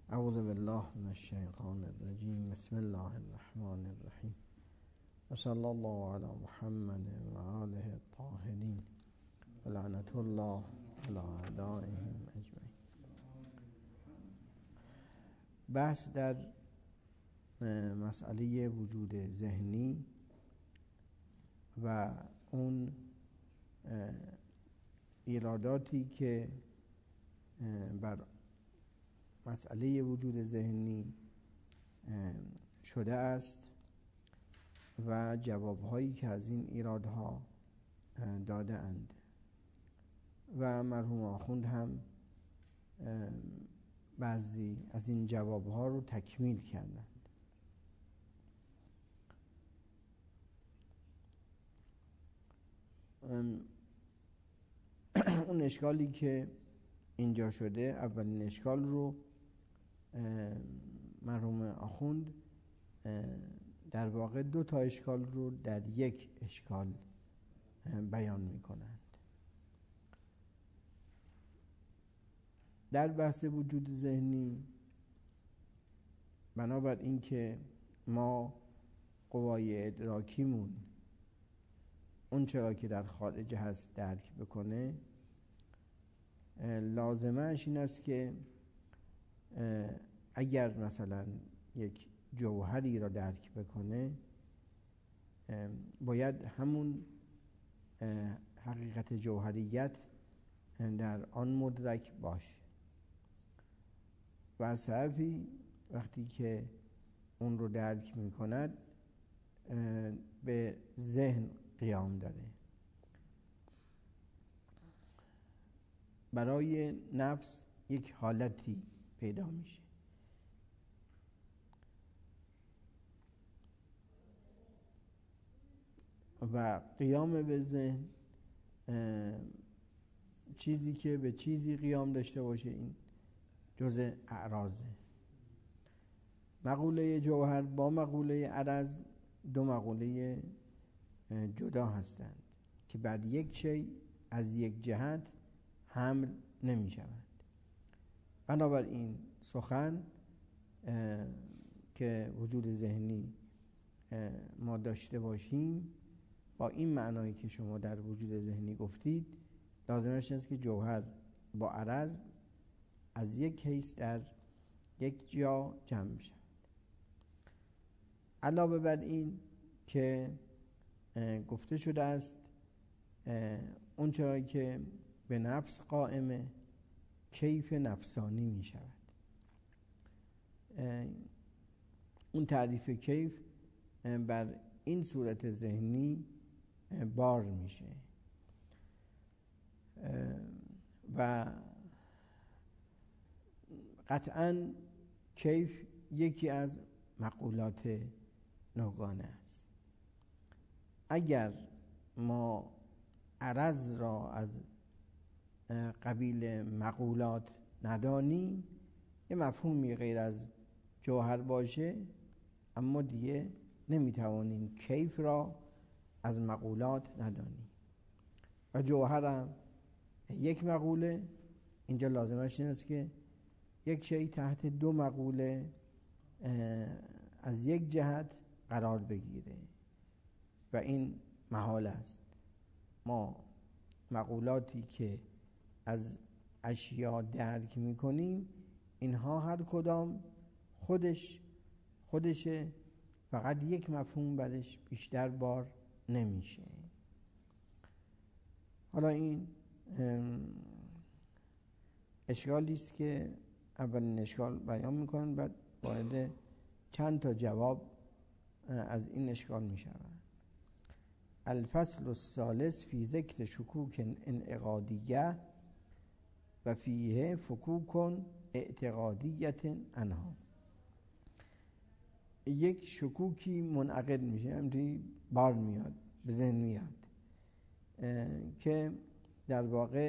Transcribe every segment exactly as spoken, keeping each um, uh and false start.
اعوذ بالله من الشیطان الرجیم. بسم الله الرحمن الرحیم و صلی الله علی محمد و آله الطاهرین و لعنت الله علی اعدائهم اجمعین. بحث در مسئله وجود ذهنی و اون ایراداتی که بر مسئله وجود ذهنی شده است و جوابهایی که از این ایرادها داده اند و مرحوم آخوند هم بعضی از این جوابها رو تکمیل کردند. اون اشکالی که اینجا شده، اولین اشکال رو مرحوم آخوند در واقع دو تا اشکال رو در یک اشکال بیان می کنند. در بحث وجود ذهنی بنابر این که ما قوای ادراکیمون اون چرا که در خارج هست درک بکنه، لازمش این است که اگر مثلا یک جوهری را درک بکنه باید همون حقیقت جوهریت در آن مدرک باشه و از طرفی وقتی که اون رو درک می کند به ذهن قیام داره. برای نفس یک حالتی پیدا میشه و قیام به ذهن چیزی که به چیزی قیام داشته باشه این جزء اعراضه. مقوله جوهر با مقوله عرض دو مقوله جدا هستند که بر یک شی از یک جهت حمل نمی شود. بنابراین سخن که وجود ذهنی ما داشته باشیم با این معنایی که شما در وجود ذهنی گفتید، لازمش است که جوهر با عرض از یک حیث در یک جا جمع می شود. علاوه بر این که گفته شده است اون چرا که به نفس قائمه کیف نفسانی می شود. اون تعریف کیف بر این صورت ذهنی بار میشه و قطعاً کیف یکی از مقولات نوگانه است. اگر ما عرض را از قبیل مقولات ندانیم، یه مفهومی غیر از جوهر باشه، اما دیگه نمیتوانیم کیف را از مقولات ندانیم و جوهر هم یک مقوله. اینجا لازمش این است که یک شی تحت دو مقوله از یک جهت قرار بگیره و این محال است. ما مقولاتی که از اشیا درک میکنیم اینها هر کدام خودش خودشه، فقط یک مفهوم برش بیشتر بار نمیشه. حالا این اشکالی است که اولین اشکال بیان میکنن، بعد وارد چند تا جواب از این اشکال میشوند. الفصل الثالث فی ذکر شکوک انعقادیه و فیه فکوک اعتقادیت انها. یک شکوکی منعقد میشه، همینطوری بار میاد، به ذهن میاد که در واقع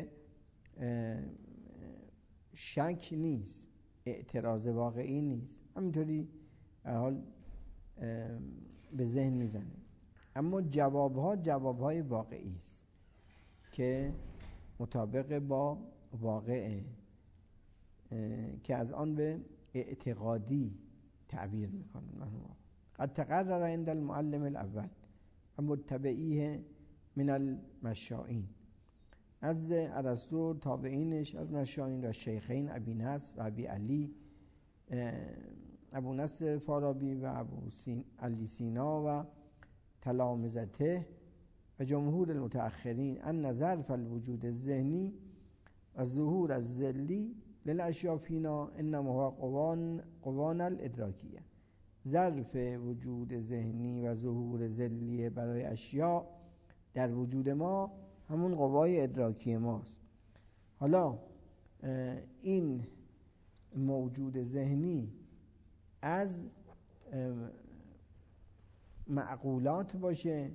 شک نیست، اعتراض واقعی نیست، همینطوری به حال به ذهن میزنه. اما جوابها جوابهای واقعی است که مطابق با واقعه که از آن به اعتقادی تعبیر میکنن مرحوم آقا. قد تقرر عند المعلم الاول و متبعیه من المشائین، نزد ارسطو تابعینش از مشائین و شیخین ابی نصر و ابی علی، ابو نصر فارابی و ابو سین علی سینا و تلامذته و جمهور المتأخرین ان ظرف الوجود الذهنی و ظهور الذلی للاشیاء فینا انما هو قوان قوان الادراکیه. ظرف وجود ذهنی و ظهور ذلی برای اشیاء در وجود ما همون قوای ادراکی ماست. حالا این موجود ذهنی از معقولات باشه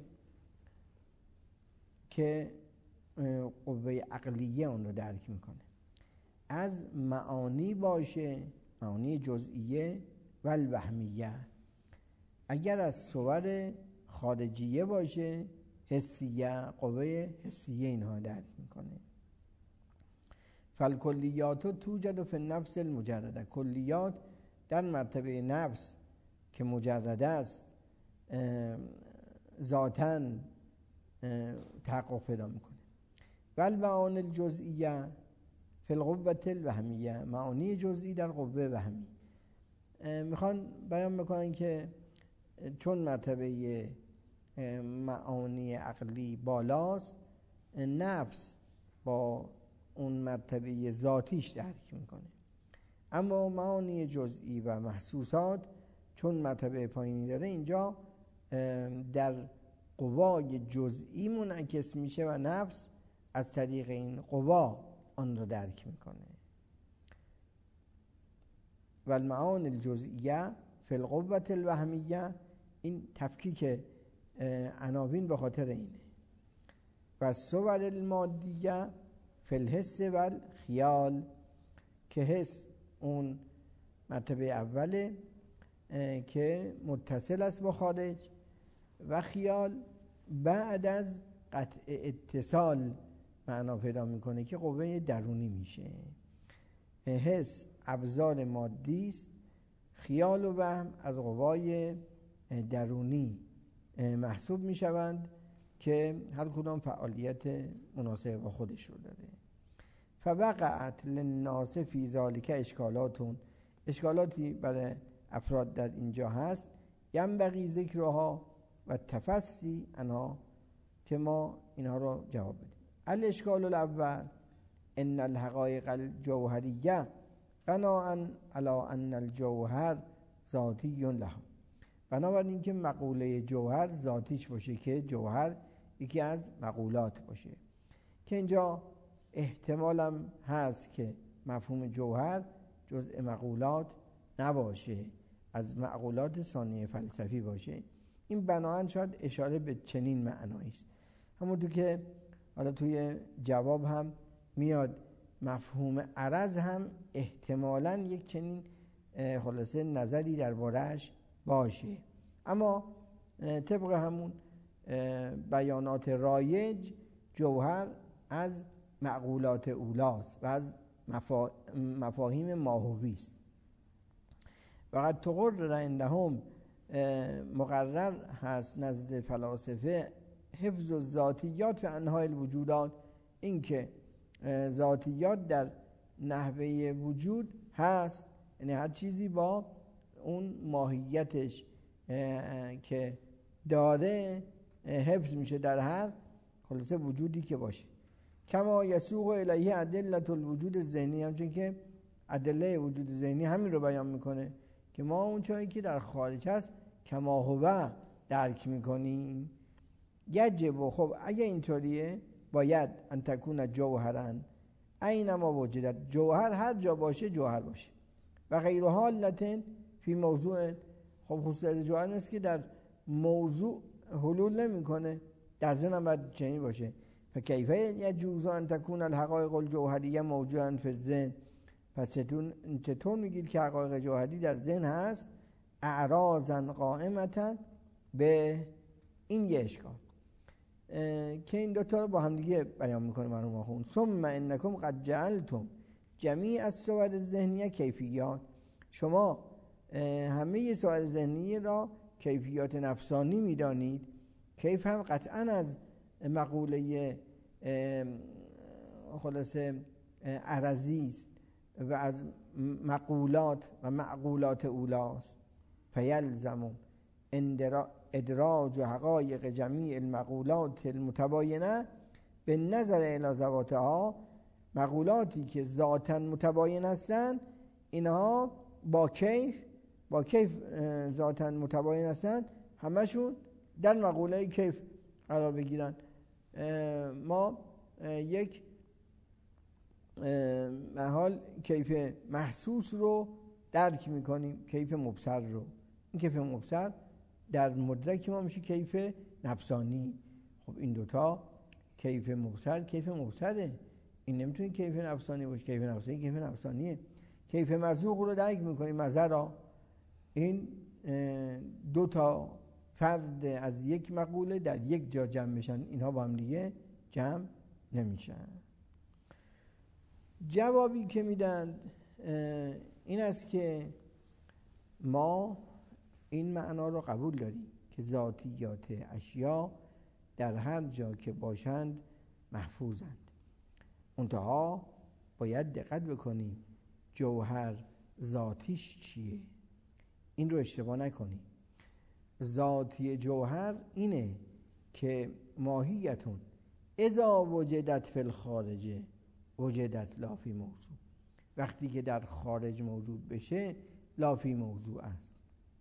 که قوه عقلیه اون رو درک میکنه، از معانی باشه، معانی جزئیه و الوهمیه، اگر از صور خارجیه باشه حسیه، قوه حسیه اینها درک میکنه. فالکلیات توجد فی النفس المجرده، کلیات در مرتبه نفس که مجرده است ذاتاً تحقق پیدا میکنه. والمعانی الجزئیه فی القوة الوهمیه، معانی جزئی در قوه وهمی. میخوان بیان میکنن که چون مرتبه معانی عقلی بالاست، نفس با اون مرتبه ذاتیش درک میکنه، اما معانی جزئی و محسوسات چون مرتبه پایینی داره اینجا در قوای جزئی منعکس میشه و نفس از طریق این قوا آن رو درک میکنه. و المعانی الجزئیه فی القوة الوهمیه، این تفکیک عناوین به خاطر اینه. و صور المادیه فی الحس و الخیال، که حس اون مرتبه اوله که متصل است با خارج، و خیال بعد از قطع اتصال معنا پیدا میکنه که قوه درونی میشه. حس ابزار مادی است، خیال و وهم از قوای درونی محسوب میشوند که هر کدام فعالیت مناسب با خودش رو داره. فوقعت للناس فی ذلک اشکالاتون، اشکالاتی برای افراد در اینجا هست، ینبغی ذکرها و تفصی عنها، که ما اینها رو جواب بدیم. الاشکال الاول ان الحقایق الجوهریه بناء علی ان الجوهر ذاتی لها، بنابراین که مقوله جوهر ذاتیش باشه، که جوهر یکی از مقولات باشه، که اینجا احتمالم هست که مفهوم جوهر جزء مقولات نباشه، از مقولات ثانیه فلسفی باشه. این بناهن شاید اشاره به چنین معنایی است، همونطور که حالا توی جواب هم میاد مفهوم عرض هم احتمالاً یک چنین خلاصه نظری درباره‌اش باشه، اما طبق همون بیانات رایج جوهر از معقولات اولاست و از مفا... مفاهیم ماهوی است. وقد تقرر عندهم، مقرر هست نزد فلاسفه، حفظ الذاتیات و انواع الوجودات، اینکه ذاتیات در نحوه وجود هست، یعنی هر چیزی با اون ماهیتش که داره حفظ میشه در هر خلاصه وجودی که باشه. کما یسوق الیه ادله الوجود الذهنی، همچون که ادله وجود ذهنی همین رو بیان میکنه که ما اون چیزی که در خارج هست کما هو درک میکنیم. یجب، خب اگه اینطوریه باید ان تکون جوهرا اینما وجدت، جوهر هر جا باشه جوهر باشه. و غیر حالتن فی موضوع، خب خصوصیت جوهر نیست که در موضوع حلول نمیکنه، در ذهن هم باید چنین باشه. فکیفه یجوز ان تکون الحقایق الجوهریه موجودا فی الذهن، پس چطور میگید که حقایق جوهری در ذهن هست؟ اعراضا قائمتا به این یه اشکال که این دوتا رو با هم دیگه بیان میکنه مرحوم آخوند. ثم انکم قد جعلتم جمیع الصور الذهنیه کیفیات، شما همه سایر ذهنی را کیفیات نفسانی میدانید. کیف هم قطعا از مقوله خلاصه عرضی است و از مقولات و معقولات اولاست. فیلزم ادراج حقایق جمیع المقولات المتباینه به نظر الی ذواتها. مقولاتی که ذاتاً متباین هستند اینها با کیف با کیف ذاتاً متباین هستند، همشون در مقوله کیف قرار بگیرن. ما یک محال کیف محسوس رو درک میکنیم، کیف مبصر رو. این کیف مبصر در مدرک ما میشه کیف نفسانی. خب این دوتا کیف مبصر کیف مبصره، این نمیتونه کیف نفسانی باشه. کیف نفسانی کیف نفسانیه. کیف مذوق رو درک میکنیم، مزه را. این دو تا فرد از یک مقوله در یک جا جمع میشن، اینها با هم دیگه جمع نمیشن. جوابی که میدن این است که ما این معنا رو قبول داریم که ذاتیات اشیا در هر جا که باشند محفوظند. منتها باید دقت بکنیم جوهر ذاتیش چیه، این رو اشتباه نکنیم. ذاتی جوهر اینه که ماهیتون اذا وجدت فی الخارج وجدت لا فی موضوع. وقتی که در خارج موجود بشه لا فی موضوع است.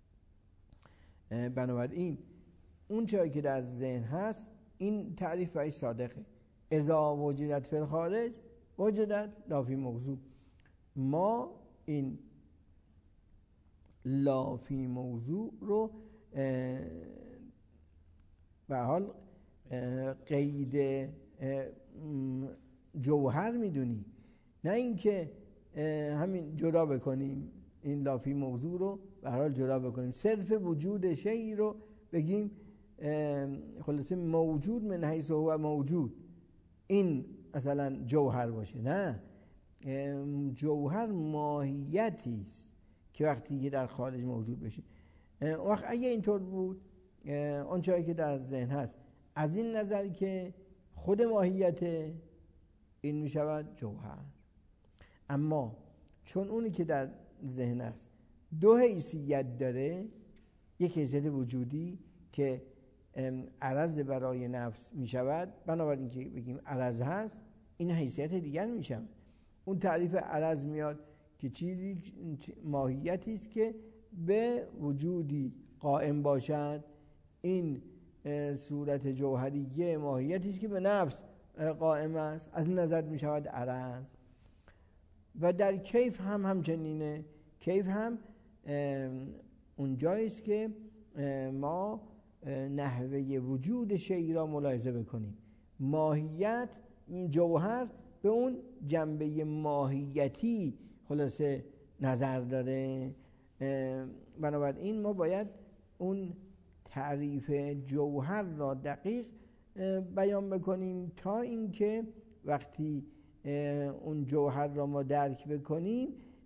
بنابراین اون چیزی که در ذهن هست این تعریف برای صادقه. اذا وجدت فی الخارج وجدت لا فی موضوع. ما این لا فی موضوع رو به حال قید جوهر میدونی، نه اینکه همین جدا بکنیم این لا فی موضوع رو به هر حال جدا بکنیم، صرف وجود شیء رو بگیم خلاصه موجود من حیث هو موجود این مثلا جوهر باشه. نه، جوهر ماهیتی است که وقتی که در خارج موجود بشه. وقت اگه اینطور بود اون چیزی که در ذهن هست از این نظر که خود ماهیت این می شود جوهر. اما چون اونی که در ذهن است دو حیثیت داره، یک حیثیت وجودی که عرض برای نفس می شود، بنابراین که بگیم عرض هست، این حیثیت دیگر می شود. اون تعریف عرض میاد که چیزی ماهیتی است که به وجودی قائم باشد. این صورت جوهریه ماهیتی است که به نفس قائم است، از این نظر می شود عرض. و در کیف هم همچنینه. کیف هم اونجایی است که ما نحوه وجود شیء را ملاحظه بکنیم. ماهیت جوهر به اون جنبه ماهیتی خلاصه نظر داره. بنابراین ما باید اون تعریف جوهر را دقیق بیان بکنیم تا اینکه وقتی اون جوهر را ما درک بکنیم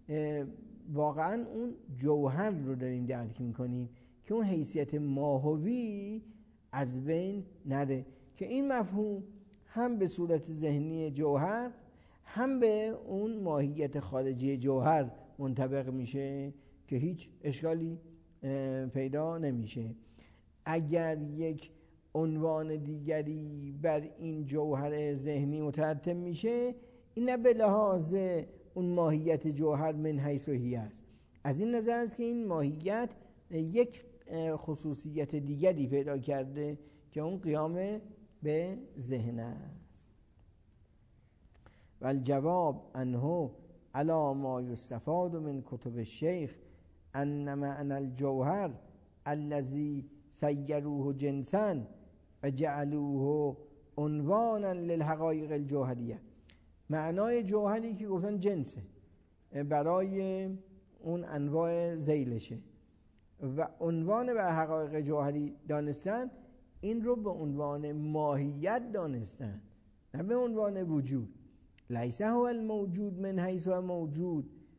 واقعا اون جوهر رو داریم درک میکنیم که اون حیثیت ماهوی از بین نره، که این مفهوم هم به صورت ذهنی جوهر هم به اون ماهیت خارجی جوهر منطبق میشه که هیچ اشکالی پیدا نمیشه. اگر یک عنوان دیگری بر این جوهر ذهنی مترتب میشه، این نه به لحاظ اون ماهیت جوهر من حیث هی است. از این نظر است که این ماهیت یک خصوصیت دیگری پیدا کرده که اون قیام به ذهن است. و الجواب عنه علی ما یستفاد من کتب الشیخ ان معنی الجوهر الذی سیروه جنسا و جعلوه عنوانا للحقایق الجوهریه. معنای جوهری که گفتن جنسه برای اون انواع ذیلشه و عنوان به حقایق جوهری دانستن، این رو به عنوان ماهیت دانستن نه به عنوان وجود. لیس هو الموجود من حیث هو موجود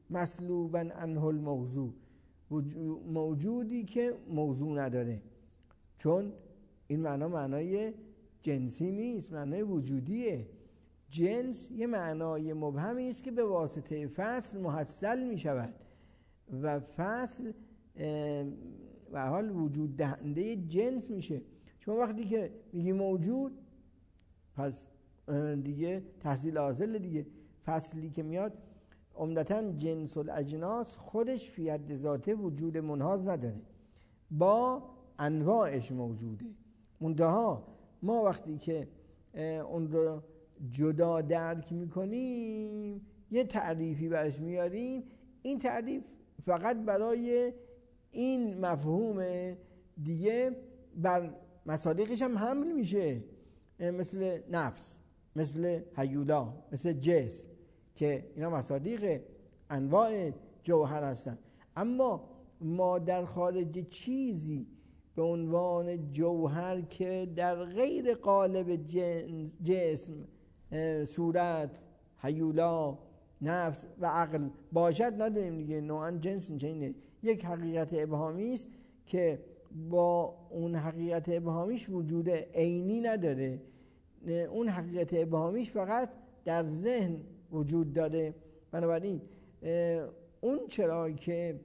مسلوبا عنه الموضوع، موجودی که موضوع نداره. چون این معنا معنای جنسی نیست، معنای وجودیه. جنس یه معنای مبهمی است که به واسطه فصل محصل می شود و فصل به حال وجود دهنده جنس میشه. چون وقتی که میگی موجود، پس دیگه تحصیل حاصل دیگه. فصلی که میاد عمدتاً جنس الاجناس خودش فی حد ذاته وجود منحاز نداره، با انواعش موجوده. منتها ما وقتی که اون رو جدا درک میکنیم یه تعریفی برش میاریم، این تعریف فقط برای این مفهوم دیگه بر مصادیقش هم حمل میشه، مثل نفس، مثل هیولا، مثل جسم، که اینا مصادیق انواع جوهر هستن. اما ما در خارج چیزی به عنوان جوهر که در غیر قالب جسم، صورت، هیولا، نفس و عقل باشد نداریم دیگه. نوعا جنس اینه، یک حقیقت ابهامی است که با اون حقیقت ابهامیش وجود عینی نداره. اون حقیقت ابهامیش فقط در ذهن وجود داره. بنابراین اون چرا که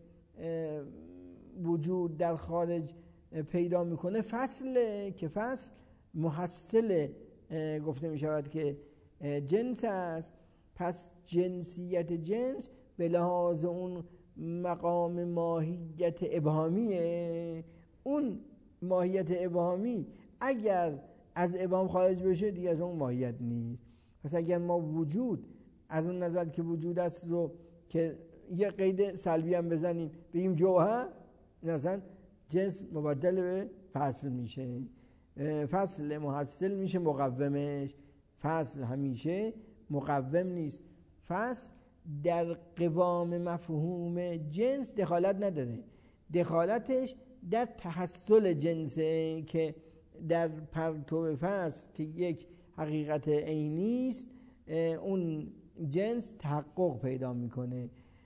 وجود در خارج پیدا میکنه فصله، که فصل محصل گفته میشود که جنس است. پس جنسیت جنس به لحاظ اون مقام ماهیت ابهامیه. اون ماهیت ابهامی اگر از ابهام خارج بشه دیگه از اون ماهیت نیست. پس اگر ما وجود از اون نظر که وجود است رو که یه قید سلبی هم بزنیم بگیم جوهر، مثلا جنس مبدل به فصل میشه، فصل محصل میشه مقومش. فصل همیشه مقوم نیست. فصل در قوام مفهوم جنس دخالت نداره، دخالتش در تحصل جنسه که در پرتو فصل که یک حقیقت عینی است اون جنس تحقق پیدا میکنه.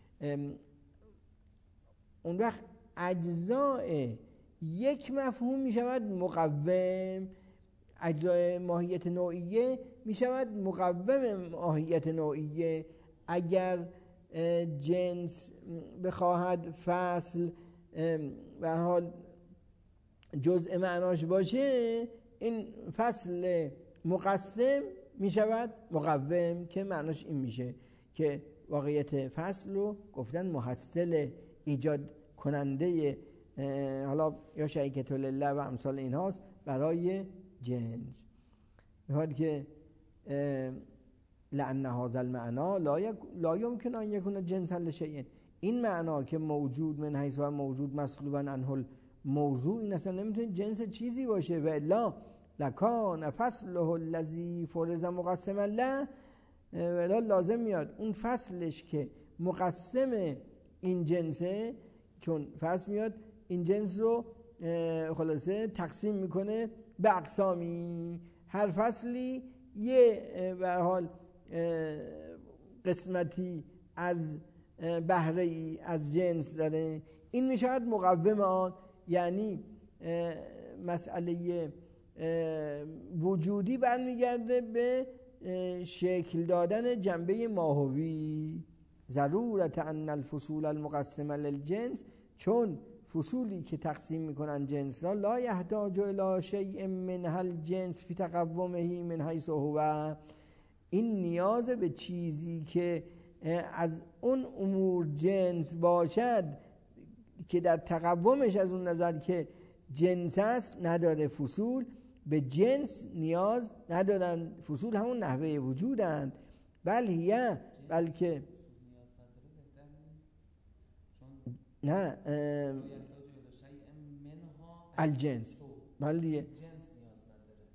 اون وقت اجزاء یک مفهوم میشود مقوم، اجزای ماهیت نوعیه میشود مقوم ماهیت نوعیه. اگر جنس بخواهد فصل به هر حال جزء معناش باشه، این فصل مقسم میشود مقوم، که معناش این میشه که واقعیت فصل رو گفتن محصل، ایجاد کننده حالا یا شریکت لله و امثال این هاست برای جنس. به حالی که لأن هذا المعنى لا يمكن ان يكون جنسا لشيء، این معنا که موجود من حیث و موجود مسلوبا عنه الموضوع، این اصلا نمیتونه جنس چیزی باشه. و الا لکان فصله الذی فرض مقسما له، و الا لازم میاد اون فصلش که مقسم این جنسه، چون فصل میاد این جنس رو خلاصه تقسیم میکنه به اقسامی، هر فصلی یه به هر حال قسمتی از بهره ای از جنس داره، این میشود مقوم آن. یعنی مسئله وجودی برمیگرده به شکل دادن جنبه ماهوی. ضرورت ان الفصول المقسمه للجنس، چون فصولی که تقسیم میکنن جنس را لا یحتاج الی شیء من الجنس فی تقومه من حیث هو، این نیاز به چیزی که از اون امور جنس باشد که در تقومش از اون نظر که جنس است نداره. فصول به جنس نیاز ندارن، فصول همون نحوه وجودن. بل هیه، بلکه نه الجنس، بله جنس نیاز نداره،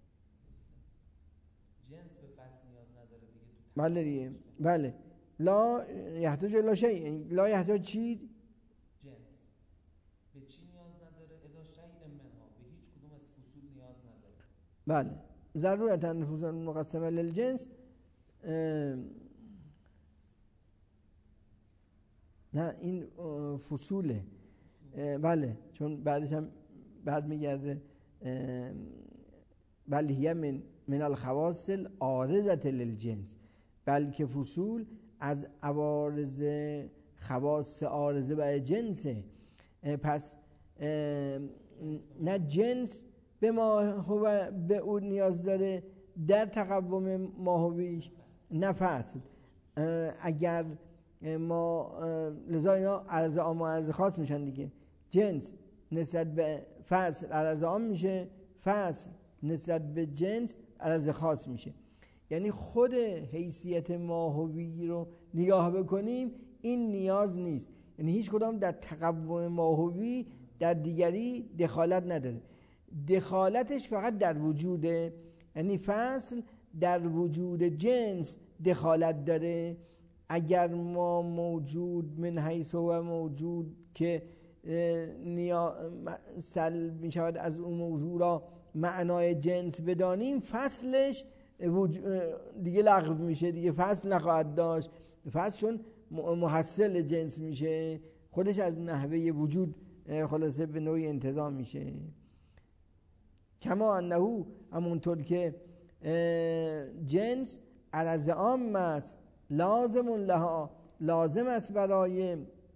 جنس به فصل نیاز نداره دیگه. بله دیگه، بله. لا یحتاج الی شیء، لا یحتاج چی؟ جنس به چی نیاز نداره؟ الی شیء منها، به هیچ کدوم از فصول نیاز نداره. بله. ضرورت ان الفصول مقسمه للجنس نه این فصوله. بله چون بعدش هم بعد میگرده بل هی من من الخواص العارضة للجنس، بلکه فصول از عوارض خواص عارضه برای جنسه. پس نه جنس به ما هو به او نیاز داره در تقوم ماهویش، نه فصل. اگر ما لذا اینا عرض عام و عرض خاص میشن دیگه. جنس نسبت به فصل عرض عام میشه، فصل نسبت به جنس عرض خاص میشه. یعنی خود حیثیت ماهوی رو نگاه بکنیم این نیاز نیست، یعنی هیچ کدام در تقوم ماهوی در دیگری دخالت نداره. دخالتش فقط در وجوده، یعنی فصل در وجود جنس دخالت داره. اگر ما موجود من حیث و موجود که نیا سلب می شود از اون موضوع را معنای جنس بدانیم، فصلش دیگه لغو میشه، دیگه فصل نخواهد داشت. فصل چون محصل جنس میشه، خودش از نحوه وجود خلاصه به نوعی انتظام میشه. کما انه همونطور که جنس عرض عام است، لازم لها لازم است برای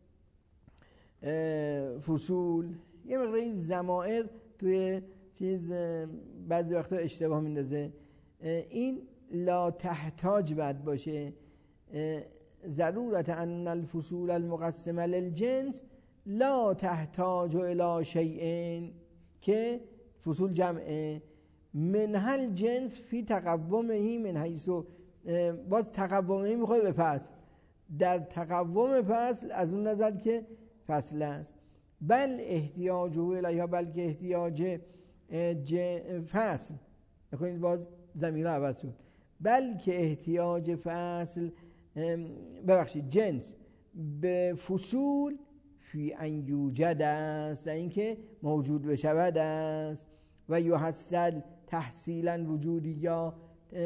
فصول. یه مقداری ضمائر توی چیز بعضی وقتا اشتباه میندازه. این لا تحتاج باید باشه، ضرورت ان الفصول المقسمه للجنس لا تحتاج الى شیء، که فصول جمعه منها جنس فی تقومه من حیث، باز تقومه میخواد به فصل، در تقوم فصل از اون نظر که فصل است. بل احتیاج الیها، بلکه احتیاج فصل بخونید باز ضمیر عوض شد، بلکه احتیاج فصل ببخشید جنس به فصول فی ان یوجد است، این که موجود بشود است، و یحصل تحصیلا وجودی، یا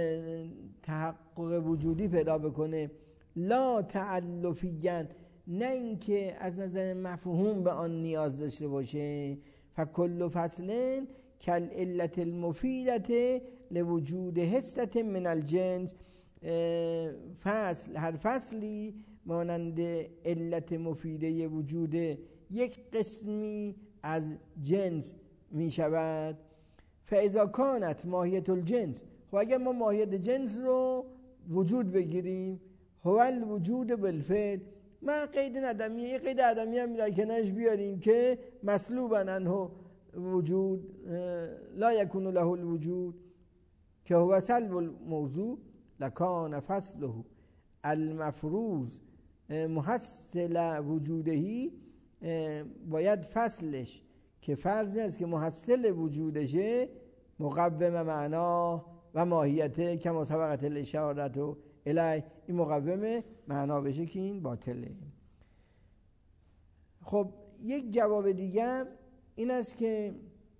تحقق وجودی پیدا بکنه، لا تعلفیاً، نه اینکه از نظر مفهوم به آن نیاز داشته باشه. فکل فصل کل علت المفیدت لوجود حصت من الجنس، فصل هر فصلی مانند علت مفیده وجود یک قسمی از جنس می شود. فاذا کانت ماهیت الجنس، خب اگر ما ماهیت جنس رو وجود بگیریم، هو الوجود بالفعل، ما قید ندمیه، یه قید عدمی هم در کنارش بیاریم که مسلوبا عنه وجود لا یکون له الوجود، که هو سلب الموضوع لکان فصله المفروض محصل وجودهی، باید فصلش که فرض است که محصل وجودشه مقوم معنا و ماهیته کما سبقت الاشارت و الی، این مقوم معنا بشه که این باطله. خب یک جواب دیگر این است که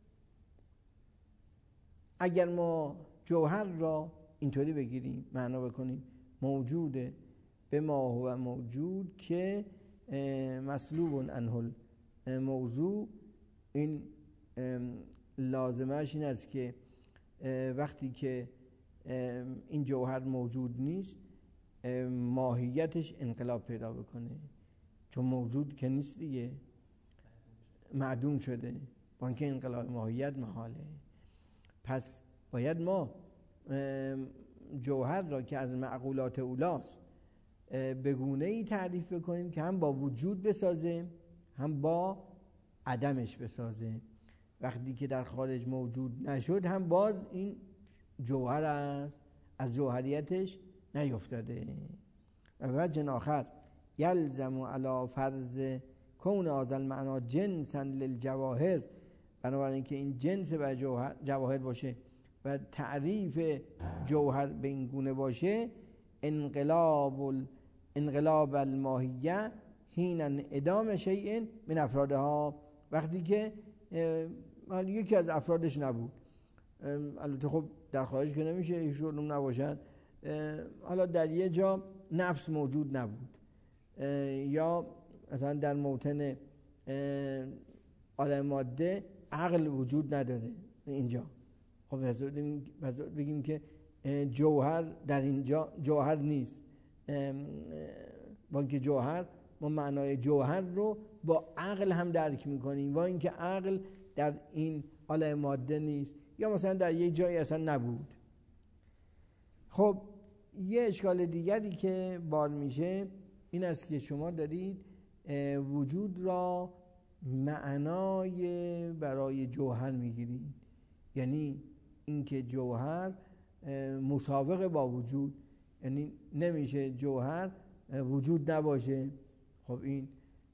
اگر ما جوهر را اینطوری بگیریم معنا بکنیم موجوده به ما هو موجود که مسلوب عنه الموضوع، این لازمش این است که وقتی که این جوهر موجود نیست ماهیتش انقلاب پیدا بکنه، چون موجود که نیست دیگه، معدوم شده، با اینکه انقلاب ماهیت محاله. پس باید ما جوهر را که از معقولات اولاست به گونه‌ای تعریف بکنیم که هم با وجود بسازه هم با عدمش بسازه. وقتی که در خارج موجود نشد هم باز این جوهر است، از جوهریتش نیفتاده. و وجه آخر یلزم علی فرض کون هذا المعنی جنسا للجواهر، بنابراین که این جنس بر جوهر جواهر باشه و تعریف جوهر به این گونه باشه، انقلاب انقلاب الماهیه حین انعدام شیء من افرادها، وقتی که یکی از افرادش نبود، البته خب در خارج که نمیشه ایشون نباشد، حالا در یه جا نفس موجود نبود یا مثلا در موطن عالم ماده عقل وجود نداره اینجا. خب پس بگیم که جوهر در اینجا جوهر نیست. با اینکه جوهر ما معنای جوهر رو با عقل هم درک میکنیم، با اینکه عقل در این عالم ماده نیست یا مثلا در یک جایی اصلا نبود. خب یه اشکال دیگری که بار میشه این است که شما دارید وجود را معنای برای جوهر میگیرید، یعنی اینکه جوهر مساوق با وجود، یعنی نمیشه جوهر وجود نباشه. خب این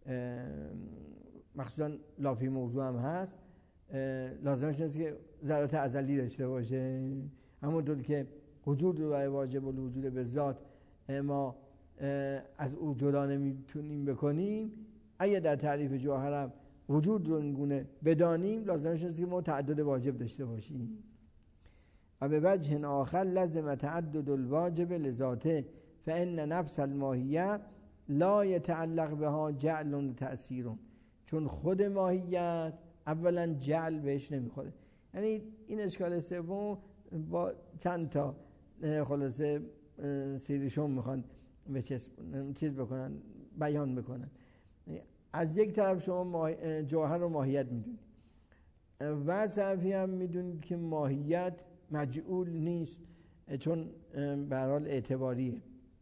مخصوصا لافی موضوع هم هست، لازمش نیست که ذرات ازلی داشته باشه. همونطور که وجود رو برای واجب الوجود به ذات ما از او جدا نمیتونیم بکنیم، اگه در تعریف جوهر هم وجود رو اینگونه بدانیم، لازمش نیست که ما تعدد واجب داشته باشیم. و به وجه آخر لازم تعدد الواجب لذاته فان نفس الماهیه لا يتعلق بها جعل و تأثیر، چون خود ماهیت اولا جعل بهش نمیخوره. یعنی این اشکال سوم با چند تا خلاصه سیریشون میخوان به چیز بکنن، بیان بکنن. از یک طرف شما جوهر و ماهیت میدونید و از طرفی هم میدونید که ماهیت مجعول نیست، چون به هر حال اعتباریه.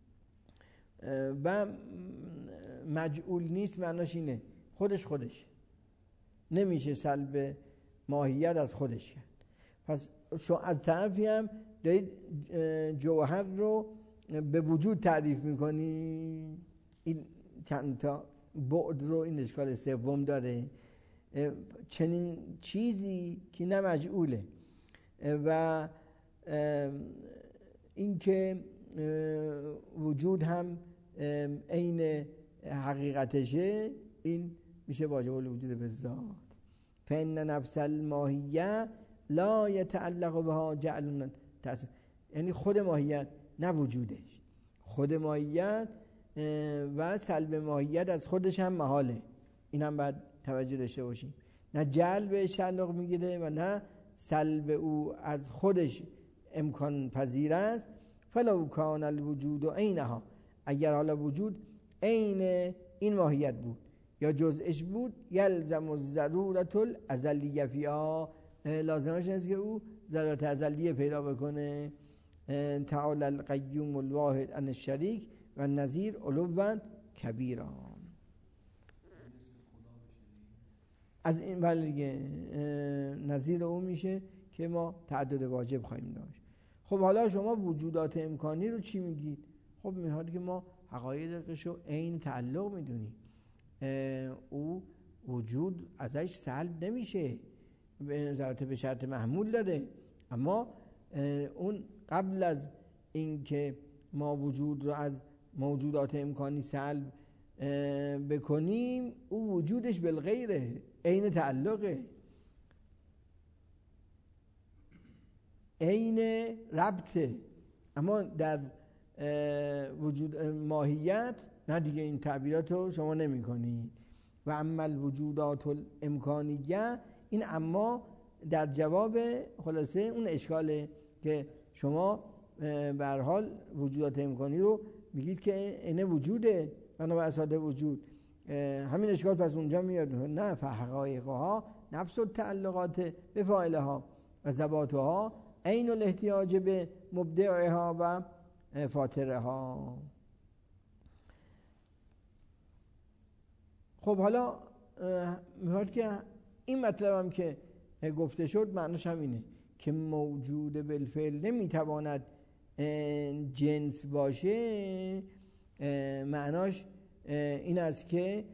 و مجعول نیست معناش اینه خودش خودش نمیشه سلب ماهیت از خودش کرد. پس شما از طرفی هم دارید جوهر رو به وجود تعریف میکنی. این چند تا بعد رو این اشکال سوم داره، چنین چیزی که نه مجعوله و اینکه وجود هم عین حقیقتشه، این میشه واجب الوجود به ذات. فإن نفس الماهیه لا يتعلق بها جعل تأثیر، یعنی خود ماهیت نه وجودش، خود ماهیت و سلب ماهیت از خودش هم محاله. این هم باید توجه داشته باشیم، نه جعل بهش تعلق میگیره و نه سلب او از خودش امکان پذیر است. فلو کان الوجود عینها، اگر حالا وجود عین این ماهیت بود یا جزءش بود، یلزم الضرورة الازلیه فیها، لازمش است که او ضرورت ازلیه پیدا بکنه. تعالی القیوم الواحد عن الشریک و نظیر علوا کبیرا. از این بلگه نظیر اون میشه که ما تعدد واجب خواهیم داشت. خب حالا شما وجودات امکانی رو چی میگید؟ خب میاد که ما حقایقش رو عین تعلق میدونیم، او وجود ازش سلب نمیشه، به ضرورت به شرط محمول داره، اما اون قبل از اینکه ما وجود رو از موجودات امکانی سلب بکنیم، او وجودش بالغیره، عین تعلقه، عین ربطه. اما در وجود ماهیت نه دیگه، این تعبیرات رو شما نمی کنید. و اما الوجودات الامکانیه، این اما در جواب خلاصه اون اشکاله که شما به هر حال وجودات امکانی رو میگید که اینه وجوده، بنابر اساس وجود همین اشکال پس اونجا میاد. نه، فحقایقها نفس التعلقات به فاعلها و ذواتها عین الاحتیاج به مبدعها و فاطرها. خب حالا میاد که این مطلب هم که گفته شد معنیش هم اینه که موجود بالفعل نمیتواند جنس باشه. معناش این است که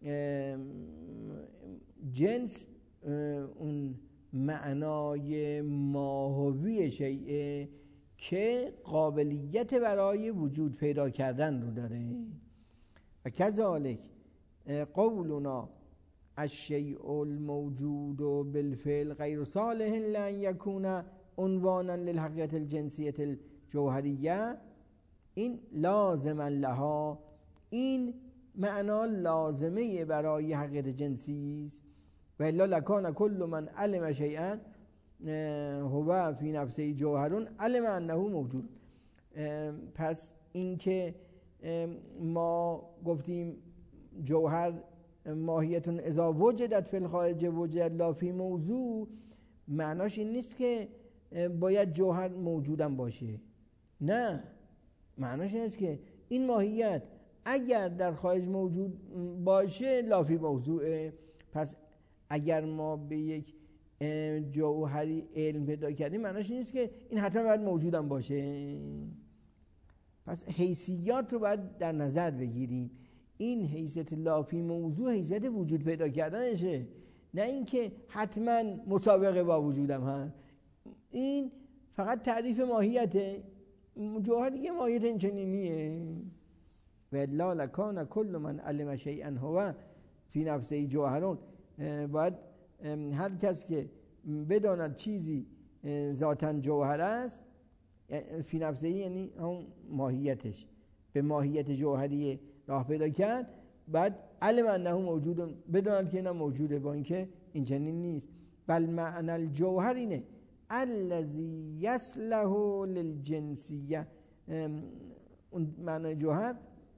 جنس اون معنای ماهوی شیء که قابلیت برای وجود پیدا کردن رو داره. و کذالک قولنا الشیء الموجود بالفعل غیر صالح لان یکون عنوانا للحقیقت الجنسیت الجوهریه، این لازما لها، این معنا لازمه برای حقیقت جنسی است. و الا لکان کل من علم شیئا هو فی نفسه جوهرون علم انه موجود. پس اینکه ما گفتیم جوهر ماهیتون اذا وجدت فی الخارج وجد لا فی موضوع، معناش این نیست که باید جوهر موجودم باشه. نه، معناش این است که این ماهیت اگر در خارج موجود باشه لا فی موضوعه. پس اگر ما به یک جوهری علم پیدا کردیم معناش این نیست که این حتما باید موجودم باشه. پس حیثیات رو باید در نظر بگیریم. این حیثیت لا فی موضوع حیثیت وجود پیدا کردنشه، نه اینکه حتما مسابقه با وجودم هست. این فقط تعریف ماهیته. جوهر یه ماهیت اینچنینیه. و الا لکان کل من علم شیئا هو فی نفسه جوهرون. باید هر کس که بداند چیزی ذاتاً جوهر است، فی نفسه یعنی اون ماهیتش، به ماهیت جوهری راه پیدا کرد، بعد علم انه موجود، بداند که اینا موجوده، با اینکه این چنین نیست. بل معنی الجوهر اینه الذی یصلح للجنسیه. اون معنی جوهر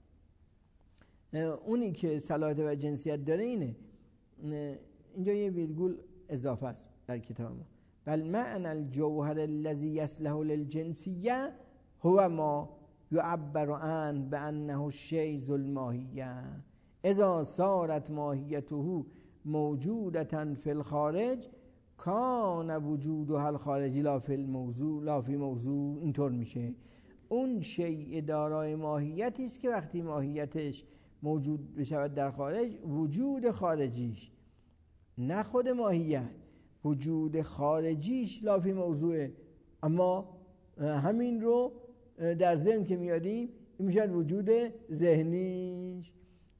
اونی که صلاحیت و جنسیت داره اینه. اینجا یه ویرگول اضافه است در کتاب ما. بل معنی الجوهر الذی یصلح للجنسیه هو ما یعبر عنه بانه الشیء ذو الماهیه اذا صارت ماهیته موجودة فی الخارج کان وجودها الخارجی لا فی الموضوع لا فی موضوع. اینطور میشه اون شیء دارای ماهیتی است که وقتی ماهیتش موجود بشود در خارج، وجود خارجیش، نه خود ماهیت، وجود خارجیش لا فی موضوعه. اما همین رو در ذهن که میاریم این میشه وجود ذهنیش.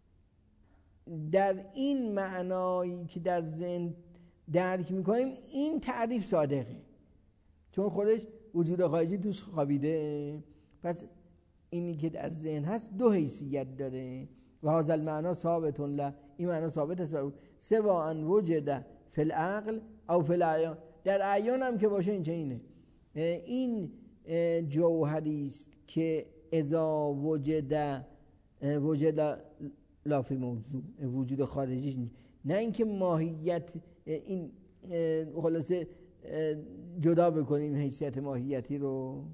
در این معنایی که در ذهن درک میکنیم این تعریف صادقه، چون خودش وجود خارجی توش خوابیده. پس اینی که در ذهن هست دو حیثیت داره. و هذا المعنی ثابت له، این معنی ثابت است سواء ان وجد فی العقل او فی الاعیان. در اعیان هم که باشه این چه اینه. این جوهری است که اذا وجد وجد لا فی موضوع، وجود خارجیش، نه اینکه ماهیت این خلاصه جدا بکنیم حیثیت ماهیتی رو.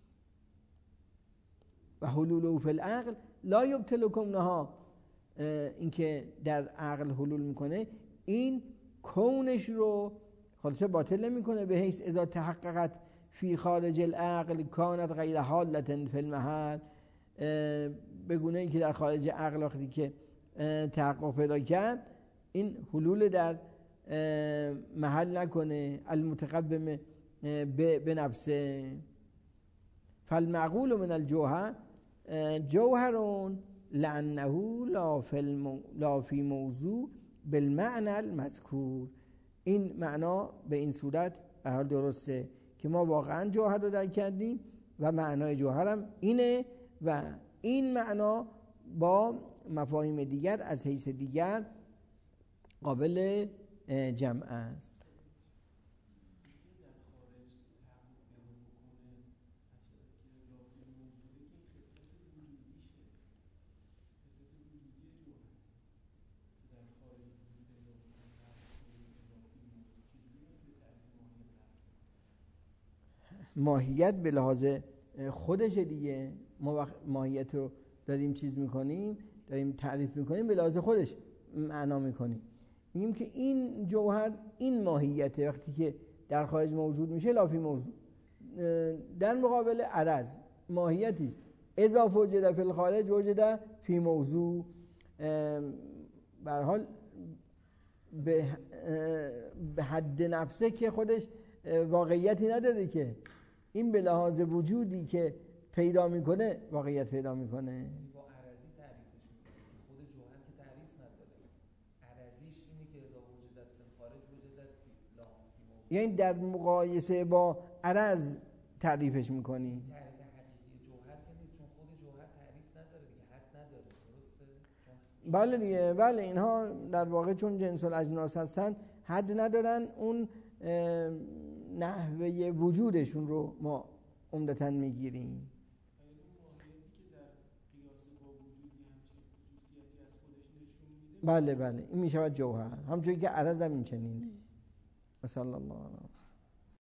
و حلول فی العقل لا یبطلکم نها، اینکه در عقل حلول میکنه این کونش رو خلاصه باطل نمیکنه. به حیث اذا تحققت فی خارج العقل کانت غیر حالة فی المحل، به گونه ای که در خارج عقل وقتی که تحقق پیدا کرد این حلول در محل نکنه. المتقبم به نفسه. فالمعقول من الجوهر جوهرون لانه لا فی المو... لا فی موضوع بالمعنى المذکور. این معنا به این صورت به حال درسته که ما واقعا جوهر رو درک کردیم و معنای جوهر هم اینه و این معنا با مفاهیم دیگر از حیث دیگر قابل جمع است. ماهیت به لحاظ خودش دیگه، ما وقت ماهیت رو داریم چیز میکنیم، داریم تعریف میکنیم، به لحاظ خودش معنا میکنیم. میگیم که این جوهر این ماهیته، وقتی که در خارج موجود میشه لا فی موضوع. در مقابل عرض ماهیتی است اضافه وجد فی الخارج وجد فی موضوع. به هر حال به حد نفسه که خودش واقعیتی نداره، که این به لحاظ وجودی که پیدا میکنه واقعیت پیدا میکنه. با عرضی تعریفش میکنه، خود جوهر که تعریف نداره، عرضیش اینه که اذا وجدت فی الخارج وجدت فی لا فی موضوع. یعنی در مقایسه با عرض تعریفش میکنی. تعریف حقیقی جوهر که نیست، چون خود جوهر تعریف نداره دیگه، حد نداره. درسته؟ بله دیگه، بله اینها در واقع چون جنس الاجناس هستن حد ندارن، اون نحوه وجودشون رو ما عمدتاً میگیریم. بله بله این میشود جوهر، همونجوری که عرض هم این چنینه. صلی الله علیه